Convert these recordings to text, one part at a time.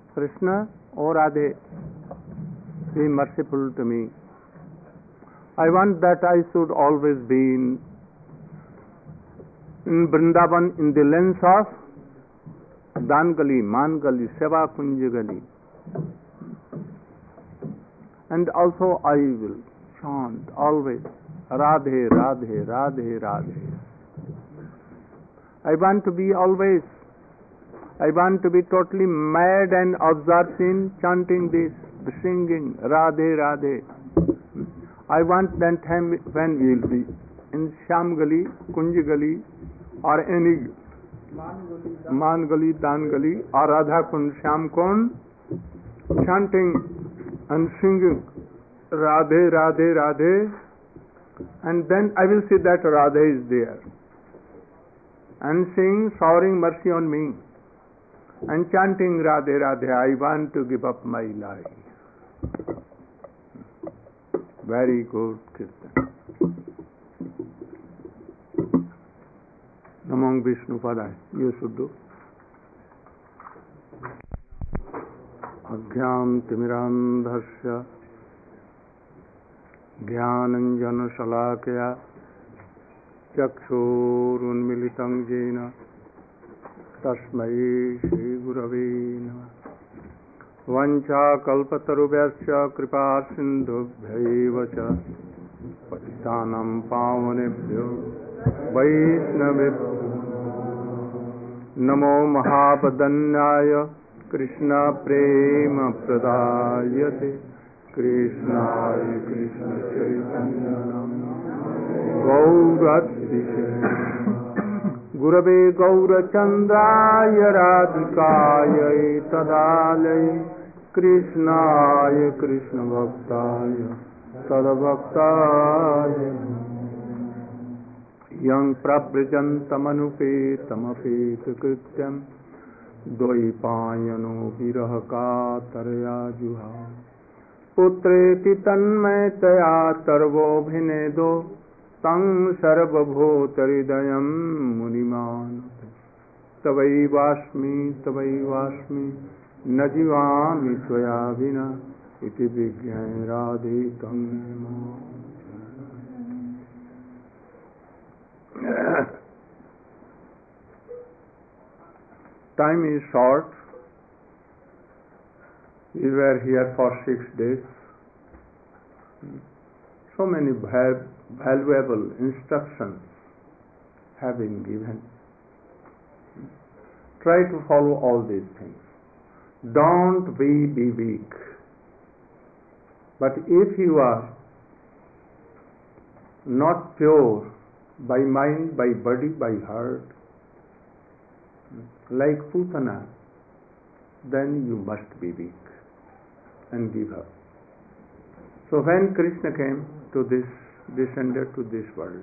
Krishna, O Radhe, be merciful to me. I want that I should always be in Vrindavan in the lens of Dangali, Mangali, Seva Kunjagali. And also I will chant always Radhe, Radhe, Radhe, Radhe. I want to be always, I want to be totally mad and absorbed in chanting this, singing Radhe, Radhe. I want that time when we will be in Shamgali, Kunjagali, or any Mangali, Dangali, or Radha Kund, Sham Kund, chanting and singing Radhe, Radhe, Radhe, and then I will see that Radhe is there and saying, showering mercy on me and chanting Radhe, Radhe. I want to give up my life. Very good, Kirtan. Namang Vishnu Padaya. You should do. Adhyam Timirandhasya Jnananjana Shalakaya Chakshurunmilitam Jena Tasmai Shri Gurave Namah. Vancha kalpatarubhyasya kripa sindhubhyaiva cha patitanam pavanebhyo vaishnavebhyo namo mahapadanyaya Krishna prema pradayate Krishnaya Krishna Chaitanya Gauradhishe Gurave Gaurachandraya Radhikaya Tadalaya Krishnaya Krishna Bhaktaya Tadabhaktaya Yang Prabrijantamanupetamapetu Krityam Dvaipayano Virahaka Taraya Juha Putreti Tanmayataya Tarvo Bhinedo Tang Sarvabhotaridayam Muniman Tavaivasmi Najivami Tvaya Vina Iti Vigyai Radhe Tam. Time is short. We were here for 6 days. So many valuable instructions have been given. Try to follow all these things. Don't be weak. But if you are not pure by mind, by body, by heart, like Putana, then you must be weak and give up. So when Krishna came to this, descended to this world,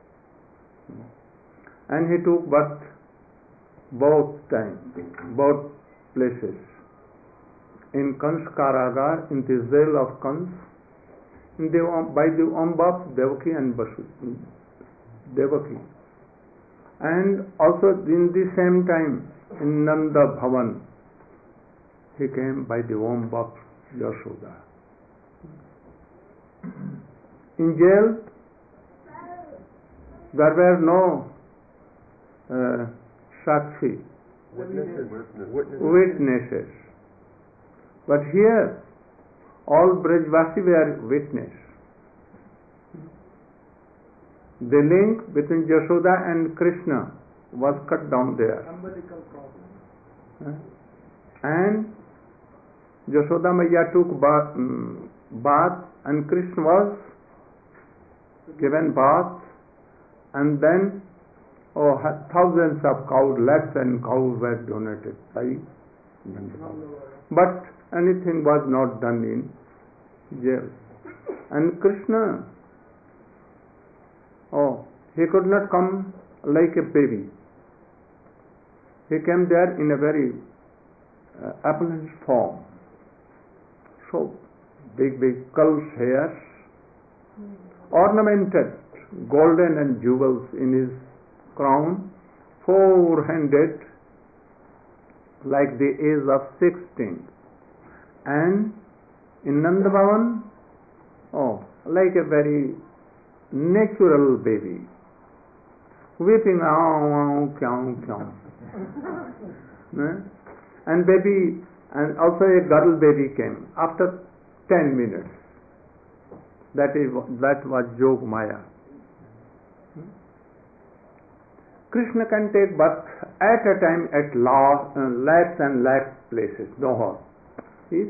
and he took birth both times, both places, in Kans Karagar, in the jail of Kans, by the womb of Devaki and Devaki, and also in the same time in Nanda Bhavan, he came by the womb of Yashoda. In jail, there were no Sakshi, witnesses. But here, all Brajvasi were witness. The link between Yashoda and Krishna was cut down there. And Yashoda Maya took bath and Krishna was given bath, and then thousands of cows, lakhs and cows were donated by Nanda. But anything was not done in jail. And Krishna, he could not come like a baby. He came there in a very opulent form. So big cul's hairs, ornamented, golden and jewels in his crown, 4-handed like the age of 16. And in Nanda Bhavan, like a very natural baby, weeping, and baby, and also a girl baby came after 10 minutes. That was Jog Maya. Krishna can take birth at a time at lakhs and lakhs places, no harm. He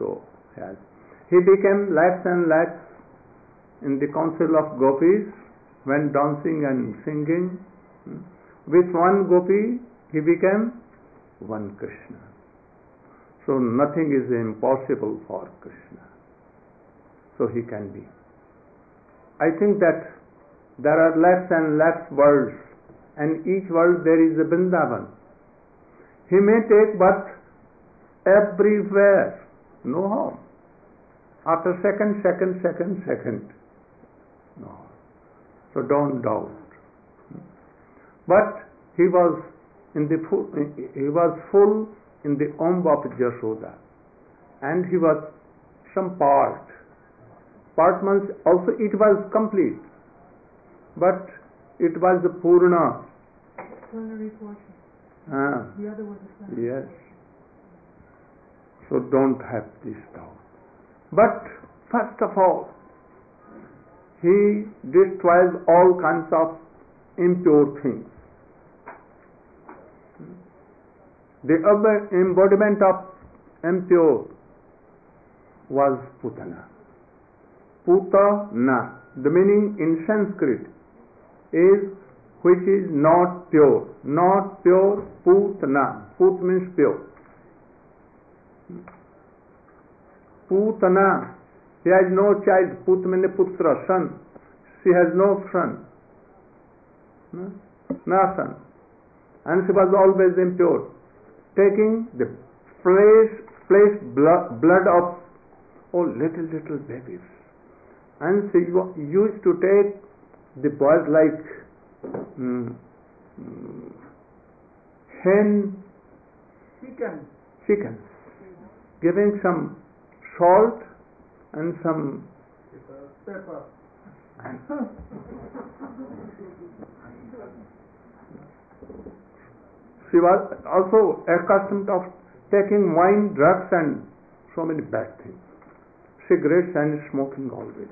became lakhs and lakhs in the council of gopis when dancing and singing. With one gopi, he became one Krishna. So nothing is impossible for Krishna. So he can be. I think that there are lakhs and lakhs worlds, and each world there is a Vrindavan. He may take birth everywhere, no harm. After second. No. So don't doubt. But he was full in the womb of Jashoda, and he was some part. Part means also it was complete, but it was the Purna. Plenary portion. The other was a plenary. Yes. So don't have this doubt. But first of all, he destroys all kinds of impure things. The embodiment of impure was Putana. Putana, the meaning in Sanskrit is which is not pure. Not pure, Putana. Put means pure. Putana, she has no child. Put means putra, son. She has no son. No son. And she was always impure, taking the flesh, blood of little babies. And she used to take the boys like chickens, giving some salt and some pepper. She was also accustomed of taking wine, drugs, and so many bad things. Cigarettes and smoking always.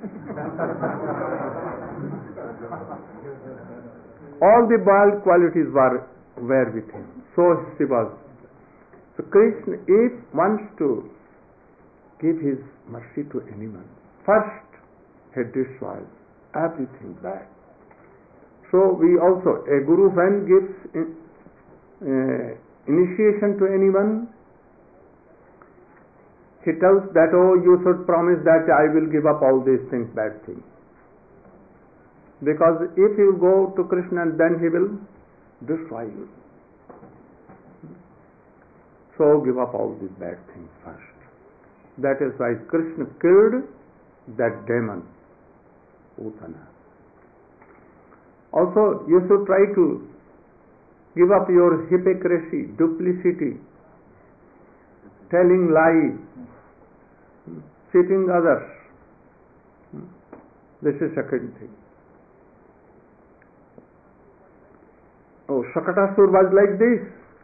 All the bad qualities were with him. So she was. So Krishna, if wants to give his mercy to anyone, first he destroys everything bad. So we also, a guru when gives initiation to anyone, he tells that, you should promise that I will give up all these things, bad things. Because if you go to Krishna, then he will destroy you. So give up all these bad things first. That is why Krishna killed that demon, Putana. Also, you should try to give up your hypocrisy, duplicity, telling lies, cheating others. This is second thing. Shakatasur was like this.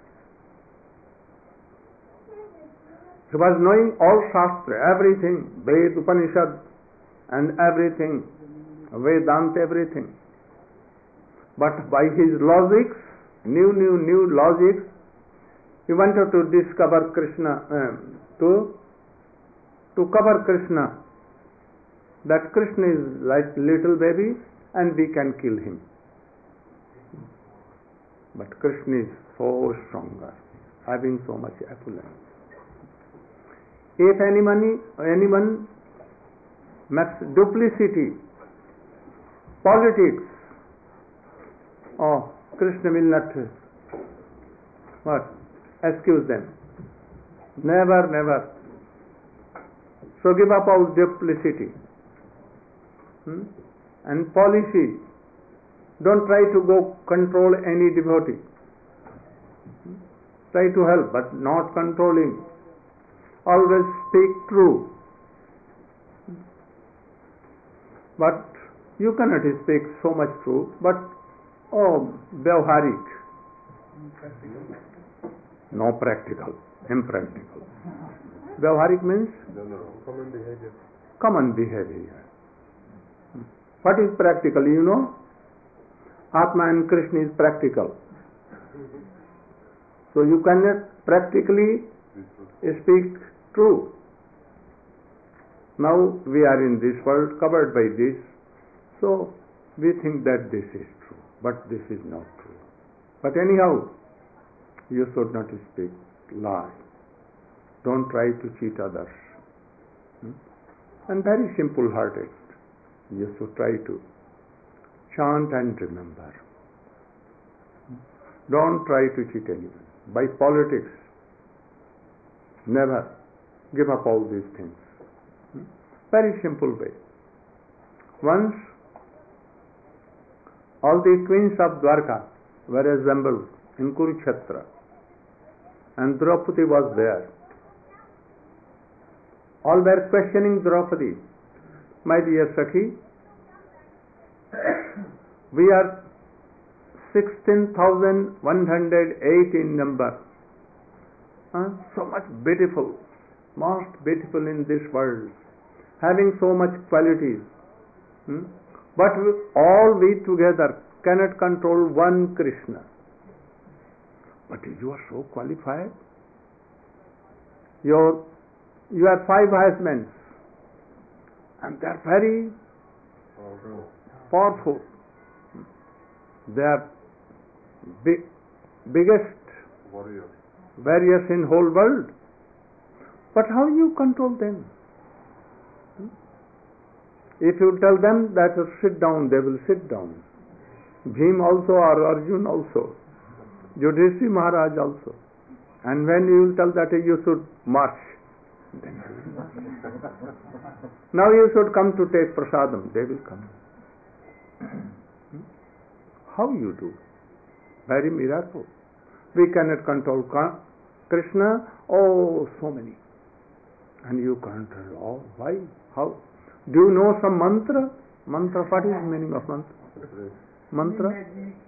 He was knowing all Shastra, everything, Ved, Upanishad, and everything, Vedanta, everything. But by his logics, new logics, he wanted to discover Krishna, to cover Krishna, that Krishna is like little baby and we can kill him. But Krishna is so stronger, having so much affluence. If anyone makes duplicity, politics, Krishna will not excuse them. Never. So give up all duplicity and policy. Don't try to go control any devotee. Try to help, but not controlling. Always speak true. But you cannot speak so much true, but vyavharik. No practical, impractical. Vyavharik means? Common behavior. Common behavior. What is practical, you know? Atma and Krishna is practical. So you cannot practically speak true. Now we are in this world covered by this, so we think that this is true, but this is not true. But anyhow, you should not speak lie. Don't try to cheat others. And very simple-hearted. You should try to chant and remember. Don't try to cheat anyone. By politics, never give up all these things. Very simple way. Once, all the queens of Dwarka were assembled in Kurukshetra, and Draupadi was there. All were questioning Draupadi. My dear Sakhi, we are 16,108 in number. So much beautiful, most beautiful in this world, having so much qualities. But all we together cannot control one Krishna. But you are so qualified. You have 5 husbands, and they are very powerful. They are biggest warriors in whole world. But how you control them? If you tell them that sit down, they will sit down. Bhim also, or Arjun also, Yudhishthira Maharaj also. And when you will tell that you should march, then they will march. Now you should come to take prasadam, they will come. How you do? Very miracle. We cannot control Krishna. Oh, so many. And you control all. Why? How? Do you know some mantra? Mantra, what is the meaning of mantra? Mantra?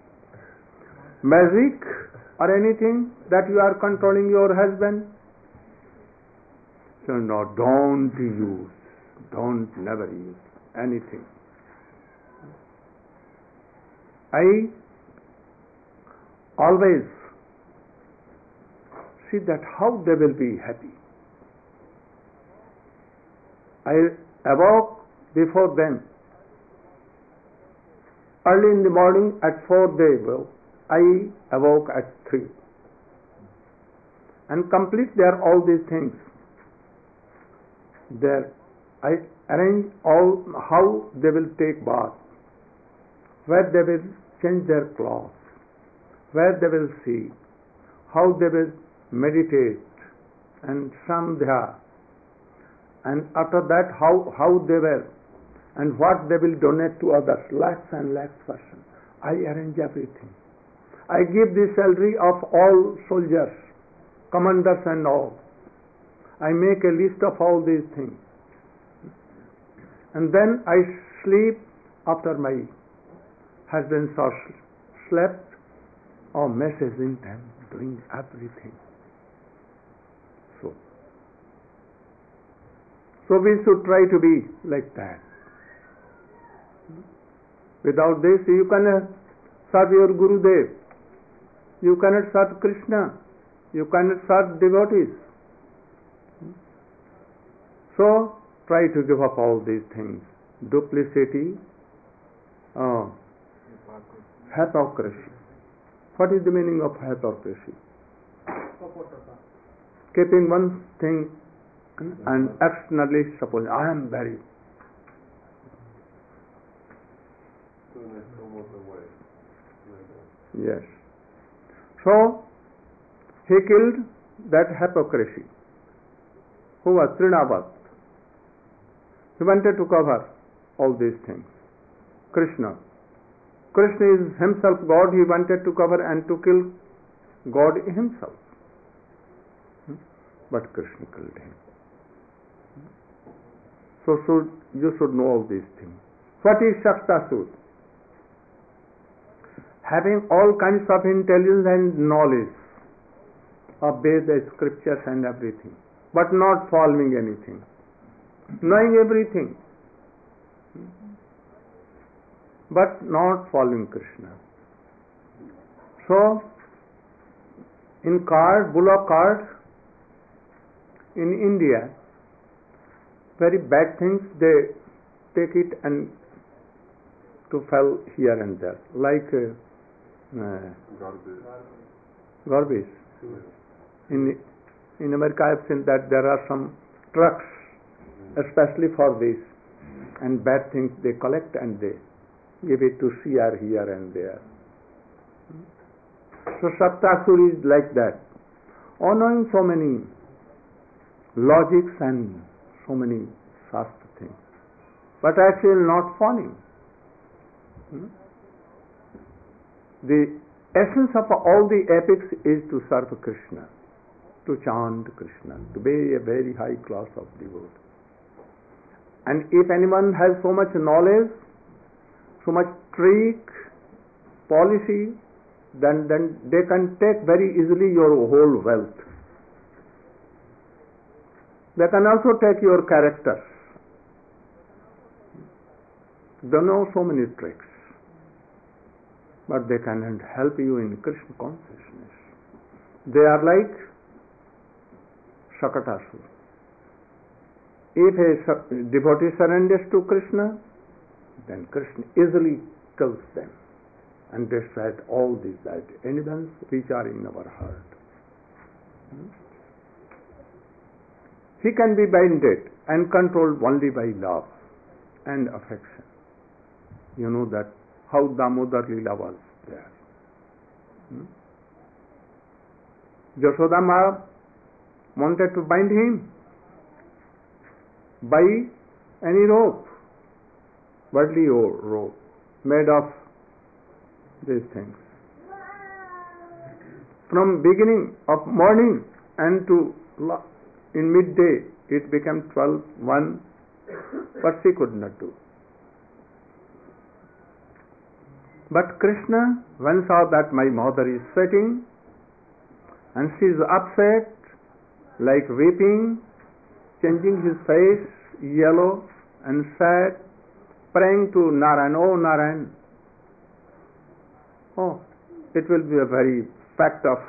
Magic or anything that you are controlling your husband? So no, don't use. Never use anything. I always see that how they will be happy. I awoke before them. Early in the morning at 4 they will. I awoke at 3. And complete there all these things. There I arrange all how they will take bath, where they will change their clothes, where they will see, how they will meditate and sandhya, and after that how they will, and what they will donate to others, lakhs and lakhs persons. I arrange everything. I give the salary of all soldiers, commanders and all. I make a list of all these things. And then I sleep after my husband slept, or messaging them, doing everything. So we should try to be like that. Without this, you cannot serve your Gurudev. You cannot serve Krishna. You cannot serve devotees. So, try to give up all these things. Duplicity, hypocrisy. What is the meaning of hypocrisy? Keeping one thing and externally supposing, I am very. Yes. So, he killed that hypocrisy. Who was Trinavat? He wanted to cover all these things. Krishna. Krishna is himself God. He wanted to cover and to kill God himself. but Krishna killed him. So you should know all these things. What is Shaktasura? Having all kinds of intelligence and knowledge of Veda, scriptures and everything, but not following anything, knowing everything, but not following Krishna. So, in bullock cart, in India, very bad things, they take it and to fell here and there, like garbage. In America, I have seen that there are some trucks, especially for this, and bad things they collect and they give it to CR here and there. So Shaktasura is like that, or knowing so many logics and so many Shastra things, but actually not following. The essence of all the epics is to serve Krishna, to chant Krishna, to be a very high class of devotee. And if anyone has so much knowledge, so much trick, policy, then they can take very easily your whole wealth. They can also take your character. They know so many tricks, but they cannot help you in Krishna consciousness. They are like Shakatasura. If a devotee surrenders to Krishna, then Krishna easily kills them and destroys all these bad elements which are in our heart. He can be binded and controlled only by love and affection. You know that how Damodar Leela was there. Yashoda Ma wanted to bind him by any rope, worldly rope, made of these things. From beginning of morning and to in midday, it became 12, 1, but she could not do. But Krishna, when saw that my mother is sweating, and she is upset, like weeping, changing his face yellow and sad, praying to Narayan, oh Narayan, oh, it will be a very fact of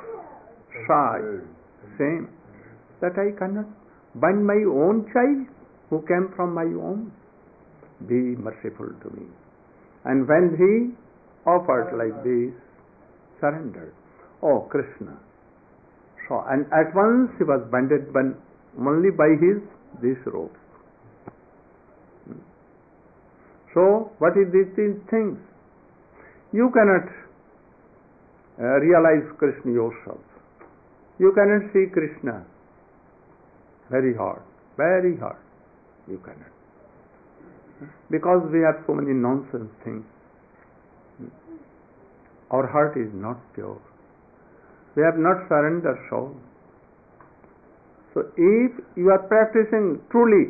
shame that I cannot bind my own child who came from my womb. Be merciful to me. And when he offered like this, surrendered, oh Krishna. So, and at once he was binded only by this rope. So, what is these things? You cannot realize Krishna yourself. You cannot see Krishna. Very hard. You cannot. Because we have so many nonsense things. Our heart is not pure. We have not surrendered soul. So if you are practicing truly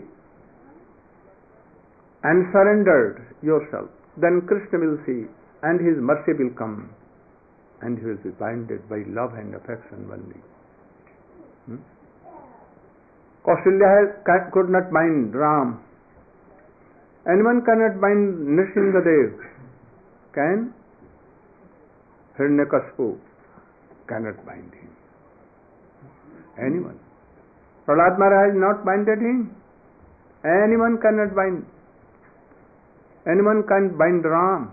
and surrendered yourself, then Krishna will see and his mercy will come and he will be binded by love and affection only. Kausalya could not bind Ram. Anyone cannot bind Nrsimhadev. Can? Hiranyakashipu cannot bind him. Anyone. Prahlad Maharaj has not binded him. Anyone cannot bind. Anyone can bind Ram.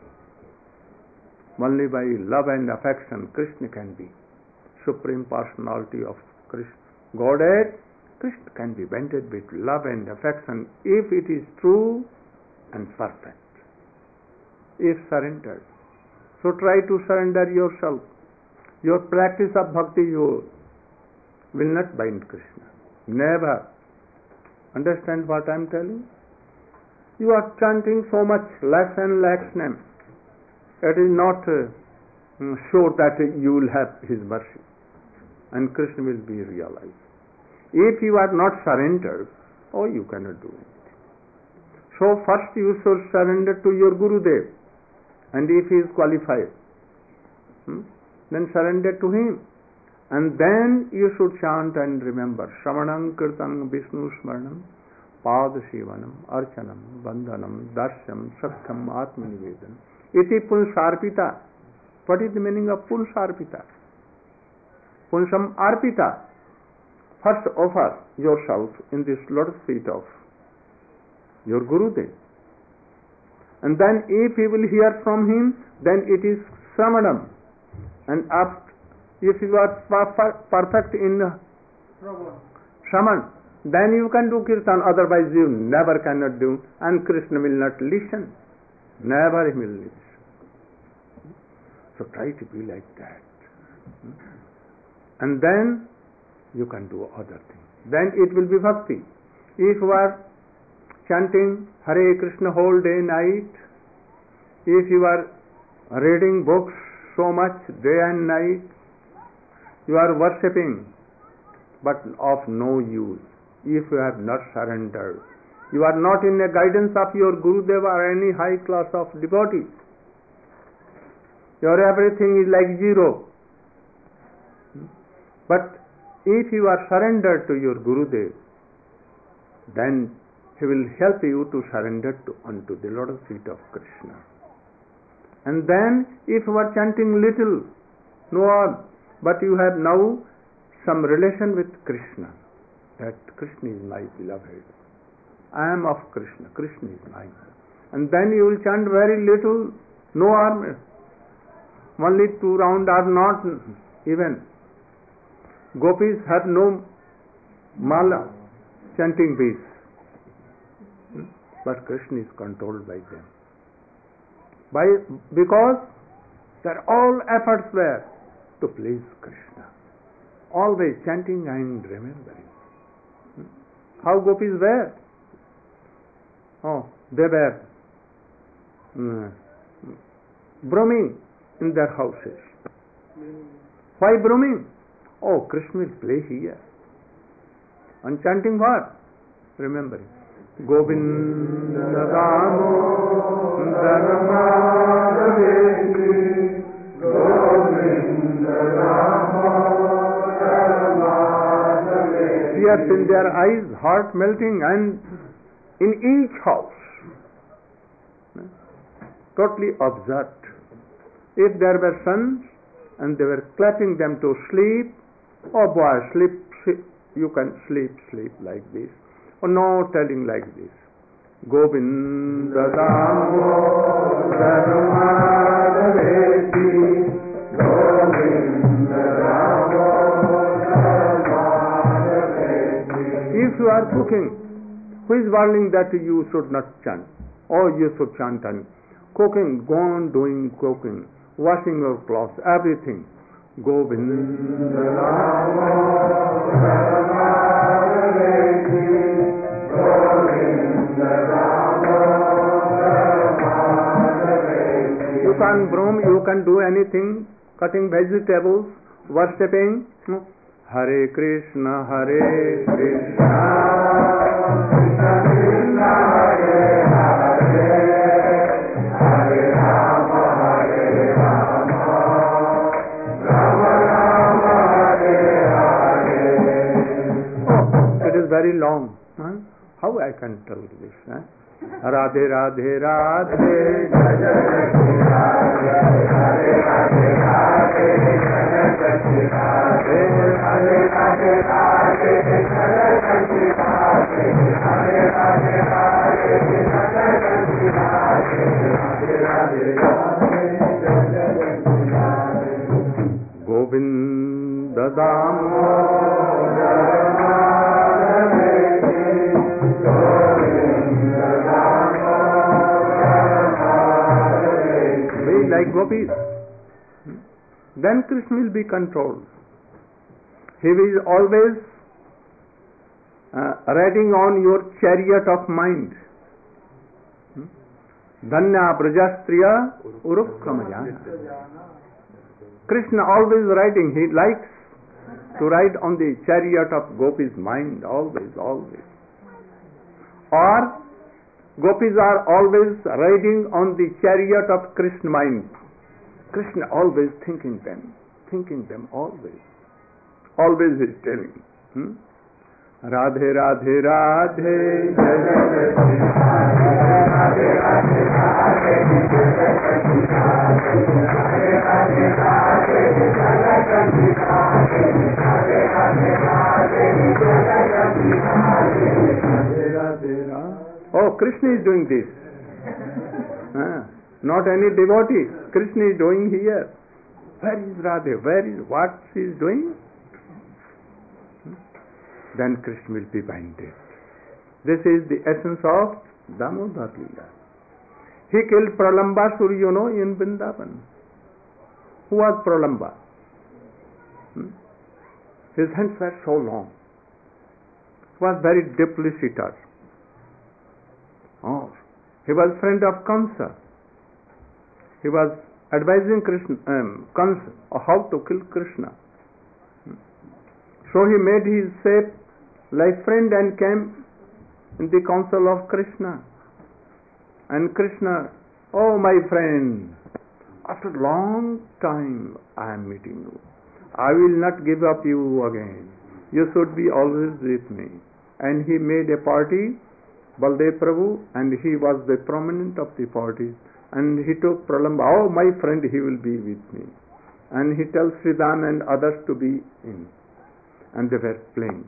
Only by love and affection Krishna can be. Supreme Personality of Krishna. Godhead, Krishna can be binded with love and affection if it is true and perfect. If surrendered. So try to surrender yourself. Your practice of bhakti will not bind Krishna. Never. Understand what I am telling? You are chanting so much lakhs and lakhs names. It is not sure that you will have his mercy. And Krishna will be realized. If you are not surrendered, oh, you cannot do it. So first you should surrender to your Gurudev, and if he is qualified, then surrender to him. And then you should chant and remember Shravanam Kirtanam Vishnu Smaranam Pada Shivanam Archanam Bandhanam Darsham Sakham Atmanivedanam Iti Punsarpita. What is the meaning of Punsarpita? Punsam Arpita. First offer yourself in this lotus feet of your Gurudev. And then if he will hear from him, then it is Shravanam. And after, if you are perfect in Shravan, then you can do Kirtan, otherwise you never cannot do, and Krishna will not listen. Never he will listen. So try to be like that. And then you can do other things. Then it will be bhakti. If you are chanting Hare Krishna whole day, night, if you are reading books so much day and night, you are worshipping, but of no use. If you have not surrendered, you are not in the guidance of your Gurudev or any high class of devotee. Your everything is like zero. But if you are surrendered to your Gurudev, then he will help you to surrender unto the lotus feet of Krishna. And then if you are chanting little, no all, but you have now some relation with Krishna, that Krishna is my beloved, I am of Krishna, Krishna is mine. And then you will chant very little, no arm, only 2 rounds are not even. Gopis have no mala, chanting beads, but Krishna is controlled by them. Because their all efforts were to please Krishna, always chanting and remembering. How gopis were? Oh, they were brooming in their houses. Why brooming? Oh, Krishna will play here. And chanting what? Remembering. Govinda Damo Dharmadaveti Govinda Damo Dharmadaveti. Tears in their eyes, heart melting, and in each house, totally observed. If there were sons and they were clapping them to sleep, oh boy, sleep, you can sleep like this. Or no telling like this. Govinda Damo Dharmadaveti Govinda Damo Dharmadaveti. If you are cooking, who is warning that you should not chant? Or you should chant and cooking, go on doing cooking, washing your clothes, everything. Govinda Damo Dharmadaveti. You can broom, you can do anything, cutting vegetables, worshipping. Hare Krishna, Hare Krishna, Krishna Krishna, Hare Hare, Hare Rama, Hare Rama, Rama Rama, Hare Hare. Oh, it is very long. How I can tell this? Radhe Radhe Radhe, Jaya Radhe, Hare Radhe Radhe, Jaya Radhe Radhe, Hare Radhe Radhe, Jaya Radhe Radhe, Hare Radhe Radhe, Jaya Radhe Radhe, Hare Radhe Radhe, Jaya Radhe Radhe. Govinda Damo like gopis, then Krishna will be controlled. He is always riding on your chariot of mind. Dhanya Brajastriya Urukramajana. Krishna always riding. He likes to ride on the chariot of Gopi's mind, always, always. Or Gopis are always riding on the chariot of Krishna mind. Krishna always thinking them always. Always he is telling. Radhe Radhe Radhe Jai Jai Radhe Radhe Radhe Oh, Krishna is doing this. Not any devotee. Krishna is doing here. Where is Radhe? Where is what she is doing? Then Krishna will be blinded. This is the essence of Damodar Leela. He killed Pralambasur, in Vrindavan. Who was Pralamba? His hands were so long. He was very deeply seated. Oh, he was friend of Kamsa. He was advising Kamsa how to kill Krishna. So he made his shape like friend and came in the council of Krishna. And Krishna, oh my friend, after a long time I am meeting you. I will not give up you again. You should be always with me. And he made a party, Baldev Prabhu, and he was the prominent of the party. And he took Pralamba, oh my friend, he will be with me. And he tells Sridham and others to be in. And they were playing.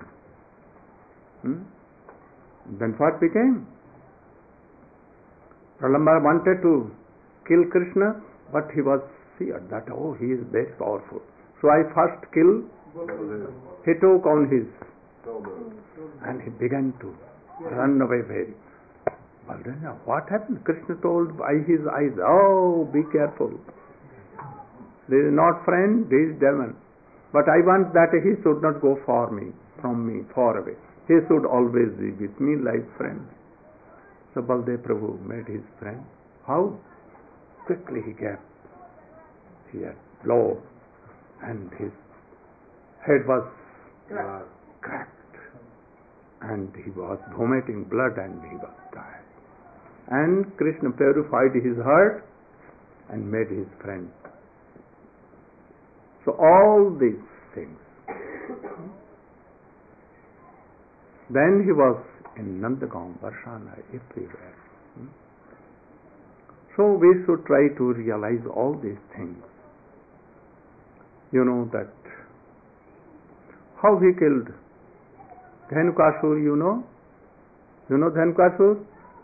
Then what became? Pralamba wanted to kill Krishna, but he was feared that, oh, he is very powerful. So I first kill. He took on his, and he began to run away very. But then what happened? Krishna told by his eyes, oh, be careful. This is not friend, this is demon. But I want that he should not go from me, far away. He should always be with me like friend. So Baldev Prabhu made his friend. How? Quickly he gave here blow, and his head was cracked, and he was vomiting blood, and he was dying. And Krishna purified his heart and made his friend. So all these things. Then he was in Nandagaon, Varshana, everywhere. So we should try to realize all these things. You know that how he killed Dhenukasur, you know? You know Dhenukasur?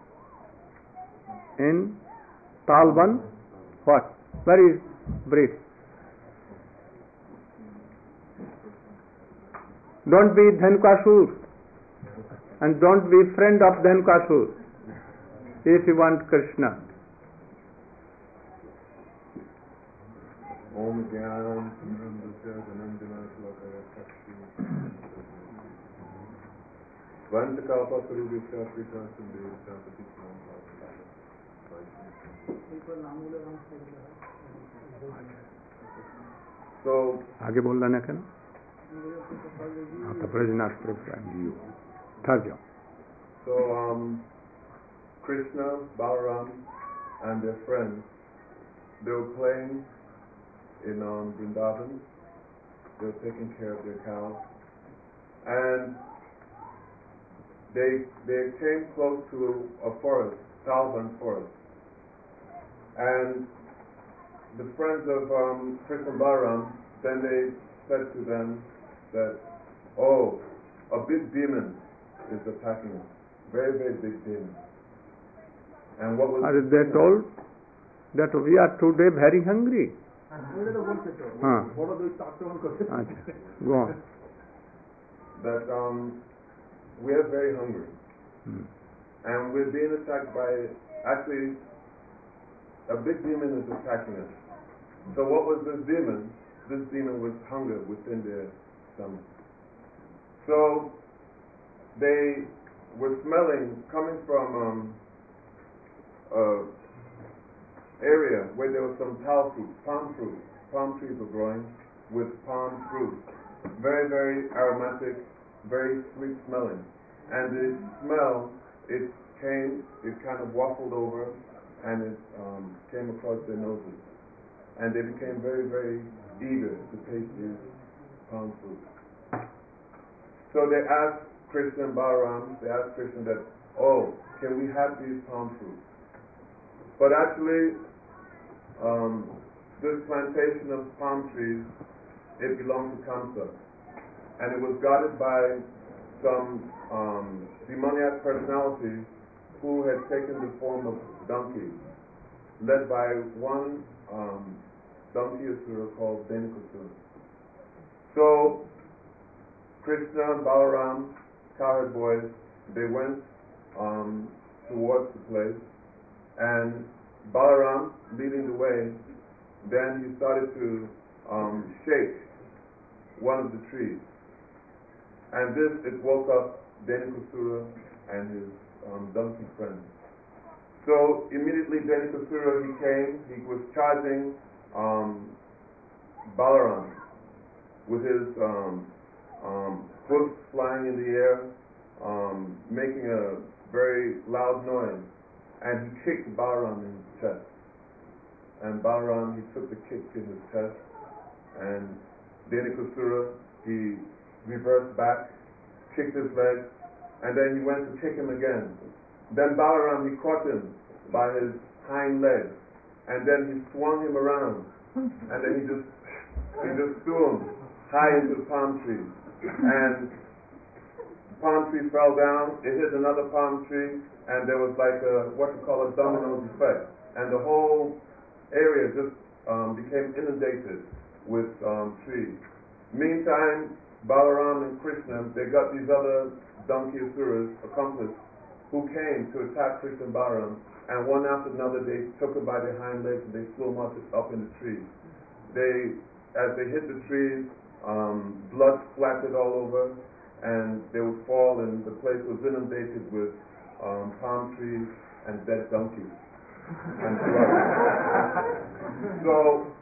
In Talban? What? Very brief. Don't be Dhenukasur. And don't be friend of Dhenukasur if you want Krishna. Om Gyan Nandasya Dhananjana Shlakaya Sakshi Vantakapa Purubhisya Prita Sundari Sampati So आगे बोलना ना कहना हाँ तो प्रजनाथ प्रभु Tarjam. So Krishna, Balaram and their friends, they were playing in Vrindavan. They were taking care of their cows, and they came close to a forest, Talban forest, and the friends of Krishna and Balaram, then they said to them that, oh, a big demon is attacking us. Very, very big demon. And what was they told that we are today very hungry. Go on. That we are very hungry. And we're being attacked by, actually, a big demon is attacking us. So what was this demon? This demon was hunger within their stomach. So they were smelling, coming from area where there was some palm trees were growing with palm fruit. very, very aromatic, very sweet smelling. And the smell, it kind of waffled over, and it came across their noses. And they became very, very eager to taste these palm fruits. So they asked Krishna and Balaram, they asked Krishna that, oh, can we have these palm fruits? But actually, this plantation of palm trees, it belonged to Kamsa. And it was guarded by some demoniac personalities who had taken the form of donkeys, led by one donkey asura called Denikasura. So Krishna and Balaram, cowherd boys, they went towards the place, and Balaram leading the way, then he started to shake one of the trees. And this, it woke up Denikasura and his donkey friend. So immediately Denikasura, he came, he was charging Balaram with his hoofs flying in the air, making a very loud noise, and he kicked Balaram in his chest. And Balaram, he took the kick in his chest, and Denikasura, he reversed back, kicked his leg, and then he went to kick him again. Then Balaram, he caught him by his hind leg, and then he swung him around, and then he just threw him high into the palm tree, and the palm tree fell down, it hit another palm tree, and there was like what you call a domino's effect, and the whole area just became inundated with trees. Meantime, Balaram and Krishna, they got these other donkey asuras, accomplices, who came to attack Krishna and Balaram, and one after another they took them by their hind legs and they flew them up in the trees. As they hit the trees, blood splattered all over, and they would fall, and the place was inundated with palm trees and dead donkeys and blood. So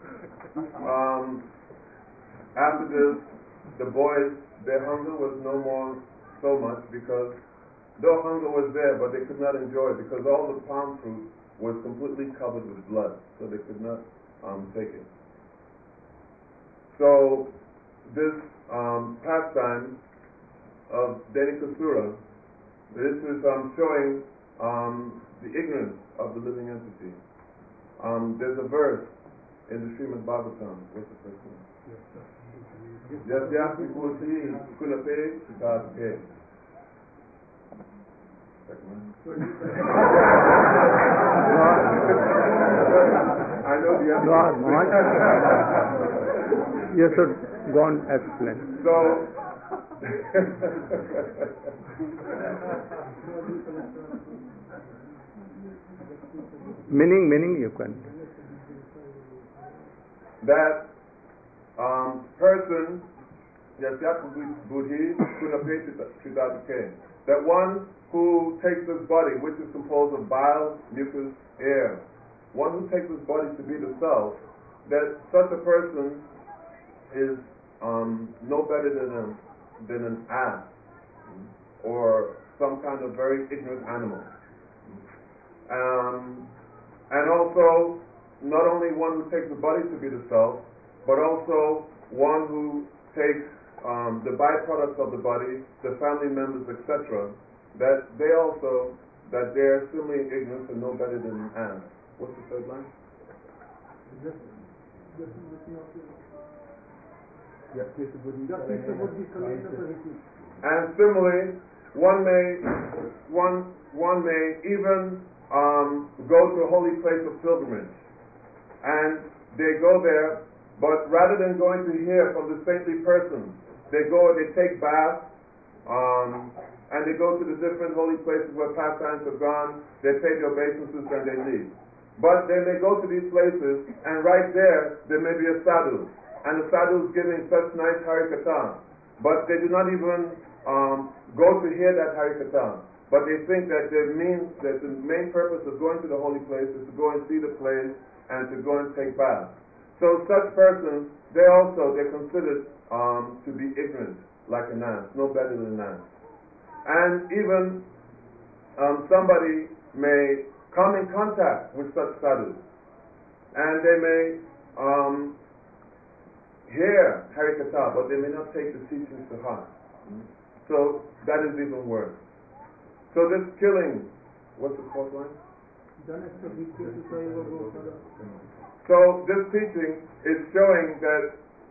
after this, the boys, their hunger was no more so much, because though hunger was there, but they could not enjoy it, because all the palm fruit was completely covered with blood, so they could not take it. So this pastime of Denikasura, this is showing the ignorance of the living entity. There's a verse in the Srimad Bhagavatam. What's the first one? Yasya Vibhuti Kunape Siddhake. I know the answer. You should go and explain. So, meaning you can. That person, Buddhi, that one who takes this body, which is composed of bile, mucus, air, one who takes this body to be the self, that such a person is no better than an ass or some kind of very ignorant animal. And also, not only one who takes the body to be the self, but also one who takes the byproducts of the body, the family members, etc., that they're similarly ignorant and no better than an ant. What's the third line? And similarly, one may even go to a holy place of pilgrimage, and they go there, but rather than going to hear from the saintly person, they take baths, and they go to the different holy places where pastimes have gone, they pay their obeisances and they leave. But they may go to these places, and right there may be a sadhu, and the sadhu is giving such nice harikatha, but they do not even go to hear that harikatha. But they think that the main purpose of going to the holy place is to go and see the place and to go and take baths. So such persons, they're considered to be ignorant like an ant, no better than an ant. And even somebody may come in contact with such sadhus, and they may hear Harikatha, but they may not take the teachings to heart. So that is even worse. So this killing, what's the fourth line? So this teaching is showing that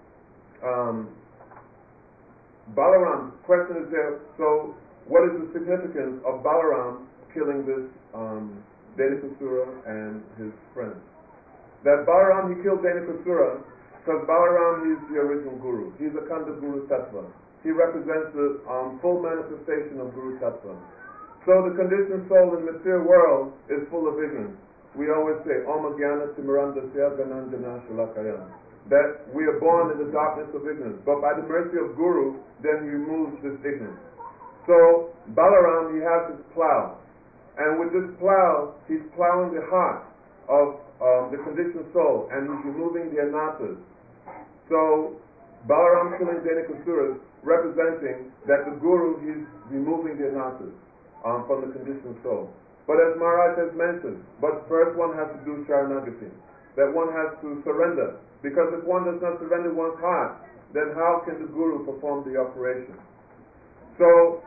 Balaram, question is there, so what is the significance of Balaram killing this Dhenutasura and his friends? That Balaram, he killed Dhenutasura because Balaram, he's the original guru. He's a Kanda Guru Tattva. He represents the full manifestation of Guru Tattva. So the conditioned soul in the material world is full of ignorance. We always say, Om Jnana Timirandasya Gananjana Shalakaya, that we are born in the darkness of ignorance. But by the mercy of Guru, then he removes this ignorance. So Balaram, he has his plow. And with this plow, he's plowing the heart of the conditioned soul, and he's removing the anatas. So Balaram killing Dhenutasura is representing that the Guru, he's removing the anatas from the conditioned soul. But as Maharaj has mentioned, but first one has to do Sharanagati, that one has to surrender. Because if one does not surrender one's heart, then how can the Guru perform the operation? So,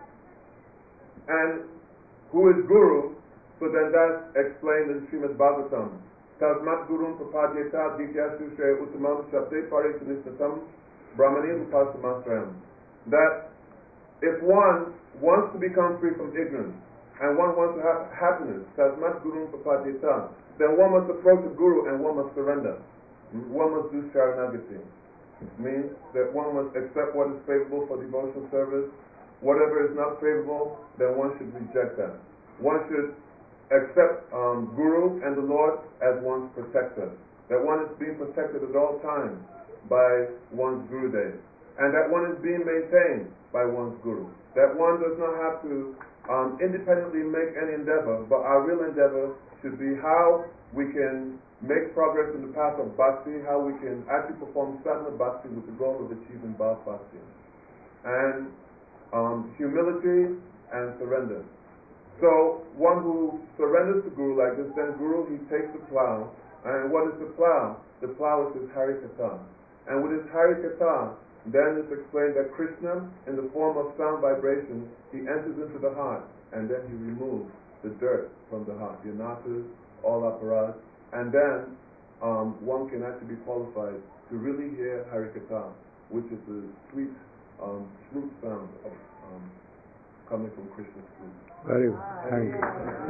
and who is Guru? So then that's explained in Srimad Bhagavatam. Tasmat Gurum Papadyeta Dityashu Shreya Uttamam Shabde Paritanistatam Brahmanim Upasamasrayam. That if one wants to become free from ignorance and one wants to have happiness, Tasmat Gurum Papadyeta, then one must approach the Guru and one must surrender. One must do Sharanagati. Means that one must accept what is favorable for devotional service. Whatever is not favorable, then one should reject that. One should accept Guru and the Lord as one's protector. That one is being protected at all times by one's Gurudev. And that one is being maintained by one's Guru. That one does not have to independently make any endeavor, but our real endeavor should be how we can make progress in the path of Bhakti, how we can actually perform sadhana Bhakti with the goal of achieving Bhav Bhakti. And humility and surrender. So one who surrenders to Guru like this, then Guru, he takes the plow. And what is the plow? The plow is his Harikatha. And with his Harikatha, then it's explained that Krishna, in the form of sound vibration, he enters into the heart, and then he removes the dirt from the heart, the anatas, all apparatus, and then one can actually be qualified to really hear Harikatha, which is the sweet flute sound of coming from Krishna's flute. Very good. Thank you.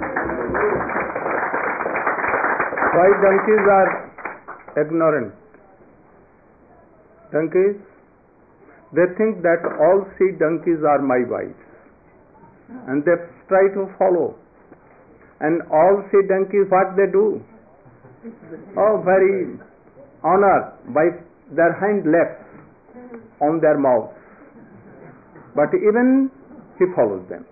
Why donkeys are ignorant? Donkeys, they think that all sea donkeys are my wives, and they try to follow. And all sea donkeys, what they do? Oh, very honored by their hind legs on their mouths. But even he follows them.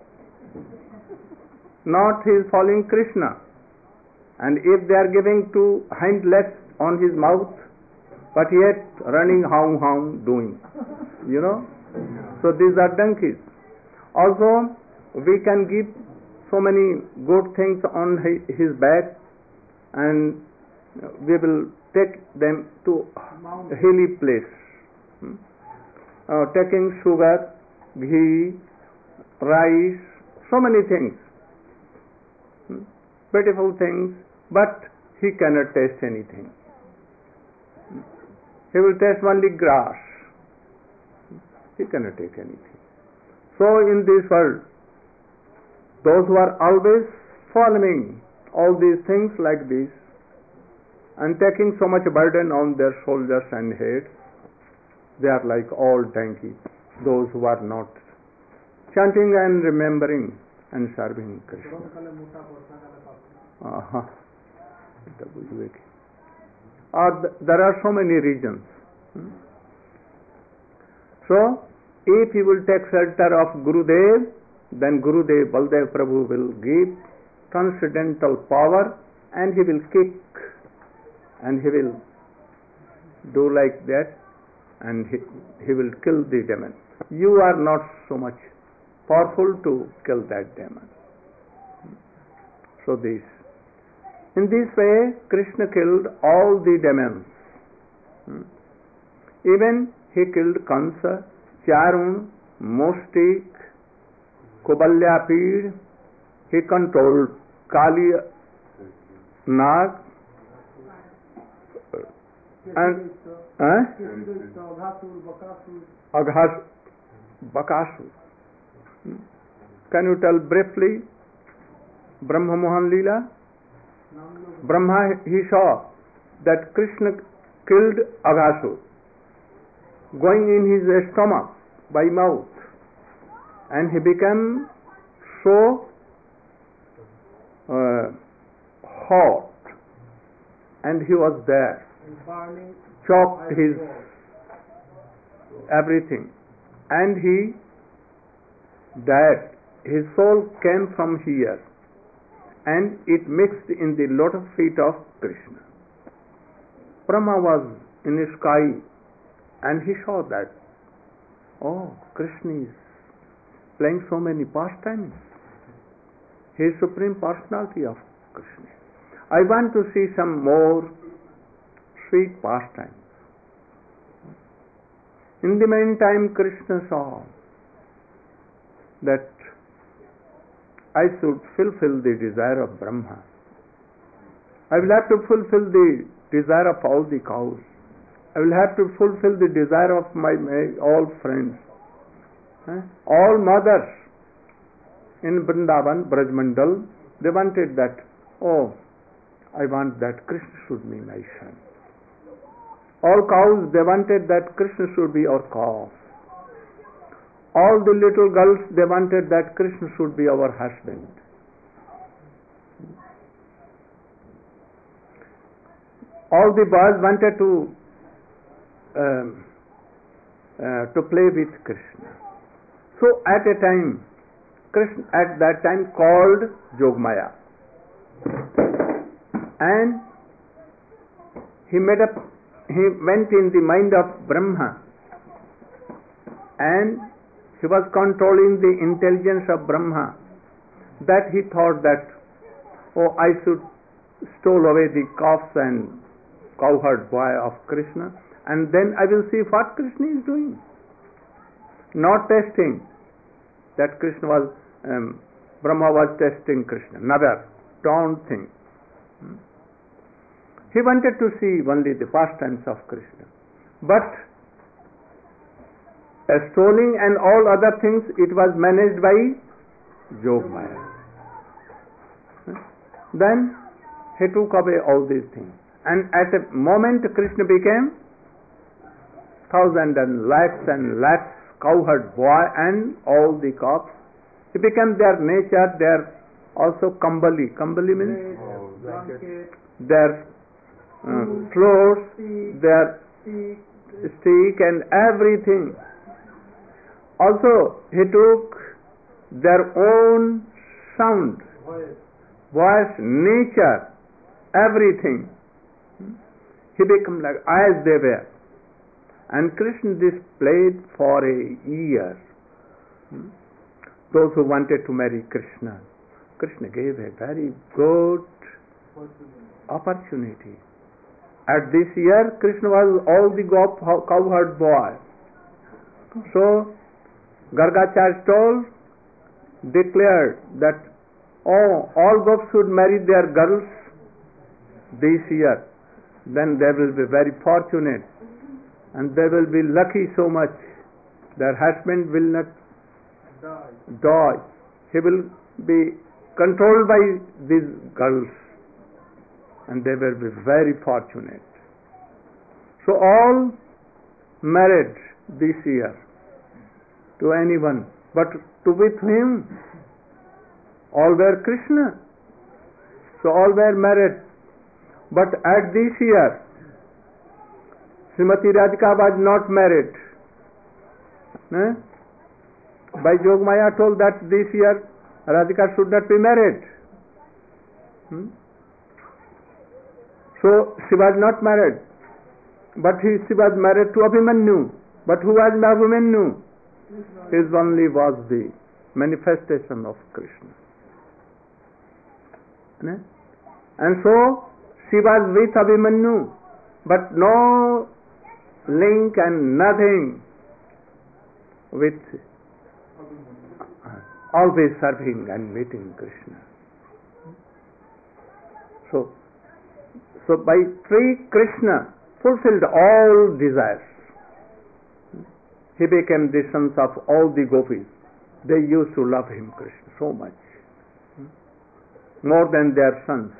Not he is following Krishna. And if they are giving two hind legs on his mouth, but yet running how doing. You know? So these are donkeys. Also, we can give so many good things on his back, and we will take them to a hilly place. Taking sugar, ghee, rice, so many things. Beautiful things, but he cannot taste anything. He will taste only grass. He cannot take anything. So in this world, those who are always following all these things like this and taking so much burden on their shoulders and heads, they are like all donkeys, those who are not chanting and remembering and serving Krishna. There are so many reasons. So, if he will take shelter of Gurudev, then Gurudev Baldev Prabhu will give transcendental power, and he will kick, and he will do like that, and he will kill the demon. You are not so much powerful to kill that demon. So in this way, Krishna killed all the demons. Even he killed Kansa, Charun, Mustik, Kubalyapid. He controlled Kali, Nag, and Bakasur. Can you tell briefly Brahma Mohan Leela? Brahma, he saw that Krishna killed Aghasur, going in his stomach by mouth, and he became so hot, and he was there, choked his everything, and he died. His soul came from here, and it mixed in the lotus feet of Krishna. Brahma was in the sky, and he saw that, oh, Krishna is playing so many pastimes. He is Supreme Personality of Krishna. I want to see some more sweet pastimes. In the meantime, Krishna saw that I should fulfill the desire of Brahma. I will have to fulfill the desire of all the cows. I will have to fulfill the desire of my all friends. All mothers in Vrindavan, Brajmandal, they wanted that, oh, I want that Krishna should be my son. All cows, they wanted that Krishna should be our calf. All the little girls, they wanted that Krishna should be our husband. All the boys wanted to play with Krishna. So at a time, Krishna at that time called Jogmaya, and he went in the mind of Brahma, and he was controlling the intelligence of Brahma, that he thought that, oh, I should stole away the calves and cowherd boy of Krishna, and then I will see what Krishna is doing. Not testing that Krishna was, Brahma was testing Krishna. Never. Don't think. He wanted to see only the pastimes of Krishna. But stealing and all other things, it was managed by Jogmaya. Then he took away all these things. And at a moment Krishna became thousands and lakhs cowherd boy and all the cops. He became their nature, their also kambali. Kambali means their floors, their stick and everything. Also he took their own sound, voice, nature, everything. He became like as they were. And Krishna displayed for a year. Those who wanted to marry Krishna, Krishna gave a very good opportunity. At this year, Krishna was all the cowherd boy. So Gargacharya declared that, oh, all gopis should marry their girls this year. Then they will be very fortunate, and they will be lucky so much. Their husband will not die. He will be controlled by these girls, and they will be very fortunate. So all married this year to anyone, but to with him, all were Krishna. So all were married. But at this year, Srimati Radhika was not married. By Jogmaya told that this year Radhika should not be married. So she was not married. But she was married to Abhimanyu. But who was Abhimanyu? His only was the manifestation of Krishna. And so she was with Abhimanyu, but no link and nothing with always serving and meeting Krishna. So by Sri Krishna fulfilled all desires. He became the sons of all the gopis. They used to love him, Krishna, so much. More than their sons.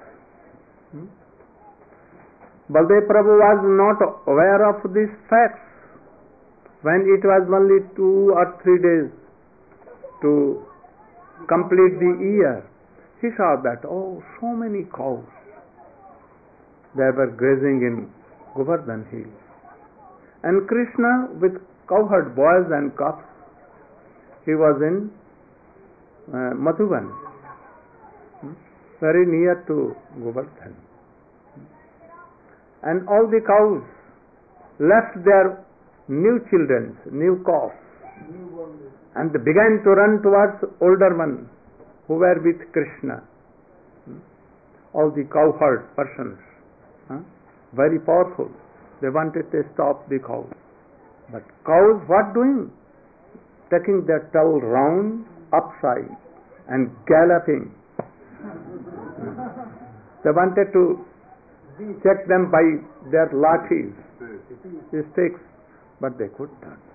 Baldev Prabhu was not aware of these facts. When it was only 2 or 3 days to complete the year, he saw that, oh, so many cows. They were grazing in Govardhan Hill. And Krishna with cowherd boys and calves, he was in Madhuban, very near to Govardhan. And all the cows left their new children, new calves, and they began to run towards older ones who were with Krishna. All the cowherd persons, very powerful. They wanted to stop the cows. But cows, what doing? Taking their tail round, upside, and galloping. They wanted to check them by their lathis, sticks, but they could not.